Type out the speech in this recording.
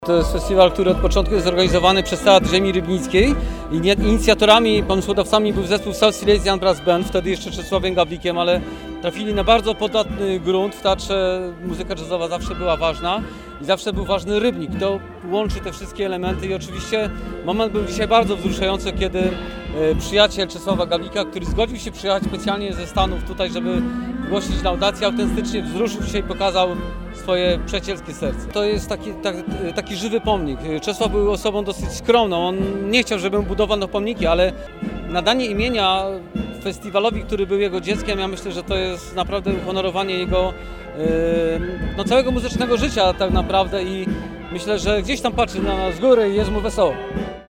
To jest festiwal, który od początku jest organizowany przez Teatr Ziemi Rybnickiej i inicjatorami, pomysłodawcami był zespół South Silesian Brass Band, wtedy jeszcze Czesławiem Gawlikiem, ale trafili na bardzo podatny grunt. W teatrze muzyka jazzowa zawsze była ważna i zawsze był ważny rybnik. To łączy te wszystkie elementy i oczywiście moment był dzisiaj bardzo wzruszający, kiedy przyjaciel Czesława Gawlika, który zgodził się przyjechać specjalnie ze Stanów tutaj, żeby głosić laudację, autentycznie wzruszył się i pokazał swoje przyjacielskie serce. To jest taki żywy pomnik. Czesław był osobą dosyć skromną. On nie chciał, żeby budowano pomniki, ale nadanie imienia festiwalowi, który był jego dzieckiem, ja myślę, że to jest naprawdę uhonorowanie jego całego muzycznego życia tak naprawdę i myślę, że gdzieś tam patrzy na nas z góry i jest mu wesoło.